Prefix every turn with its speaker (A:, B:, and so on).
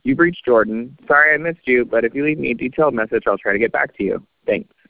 A: You've reached Jordan. Sorry I missed you, but if you leave me a detailed message, I'll try to get back to you. Thanks.